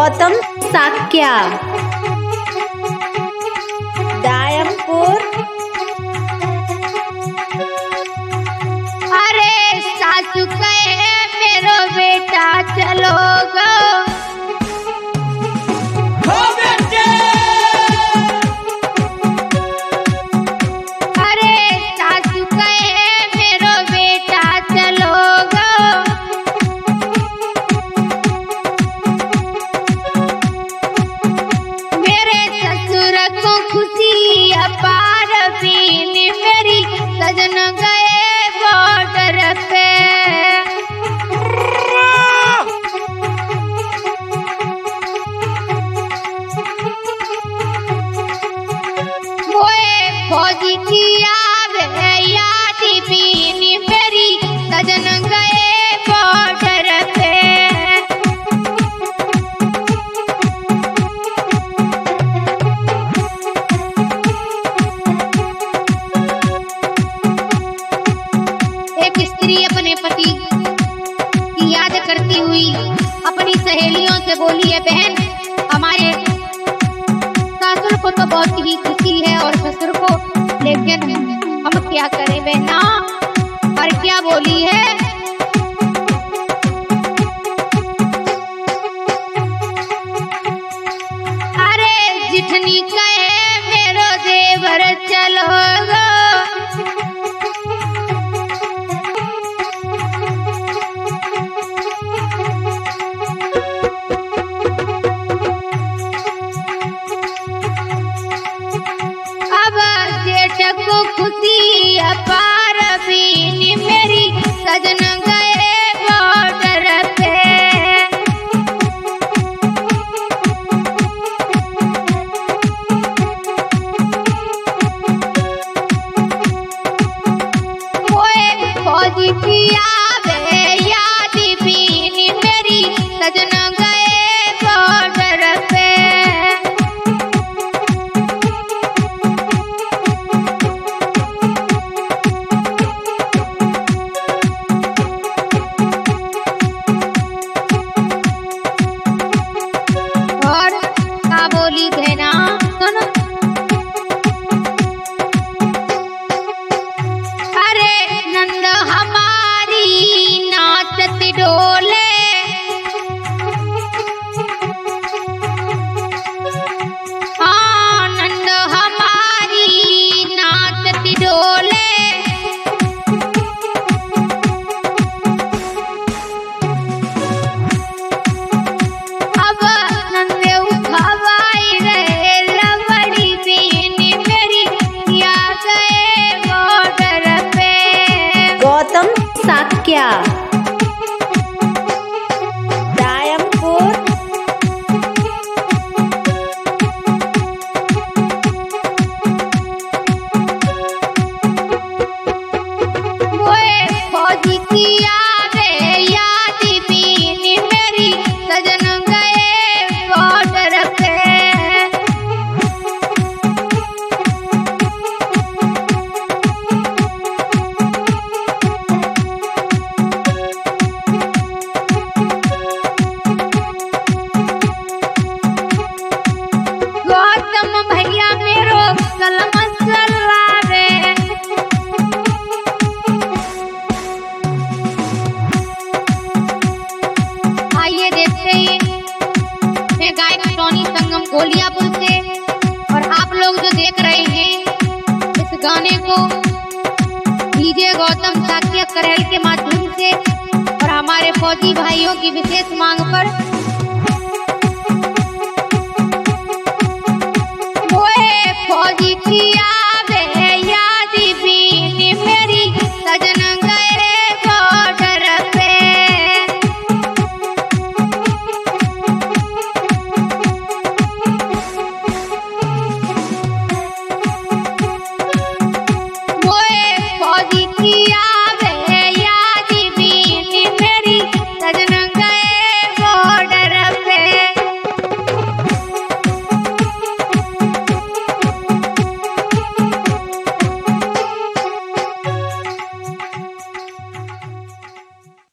गौतम साक्या, दायमपुर। अरे सासू कहे मेरो बेटा चलो गो, अरे सासू कहे मेरो बेटा चलो गो, मेरे ससुर को खुशी अपार बीनी मेरी सजन गए बॉर्डर पे। मोए फौजी की आवे याद बीनी मेरी सजन गए बॉर्डर पे। एक स्त्री अपने पति की याद करती हुई अपनी सहेलियों से बोली है, बहन हमारे सासुर को तो बहुत ही खुशी है और ससुर को, लेकिन हम क्या करें बहना। और क्या बोली है, अरे जिठनी कहे मेरो देवर चलो गो, अब जेठ को खुशी अपार बीनी मेरी सजन गए बॉर्डर पे। ओए फौजी की आवे याद बीनी मेरी सजन गए बॉर्डर पे। और का बोली बहना सुनो, अरे नंद हमारी नाचत डोले, हाँ नंद हमारी नाचत डोले। अब नंदे उठावाई रहे लवड़ी बीनी मेरी या गए बॉर्डर पे। गौतम साक्या, दायमपुर। मोए फौजी की आवे याद बीनी मेरी सजन गए बॉर्डर पे। गौतम भैया मेरो कलम चलावे, आइए देखते हैं मैं गायक टोनी संगम गोलियापुर से, और आप लोग जो देख रहे हैं इस गाने को डीजे गौतम साक्या करेल के माध्यम से और हमारे फौजी भाइयों की विशेष मांग पर। मोए फौजी की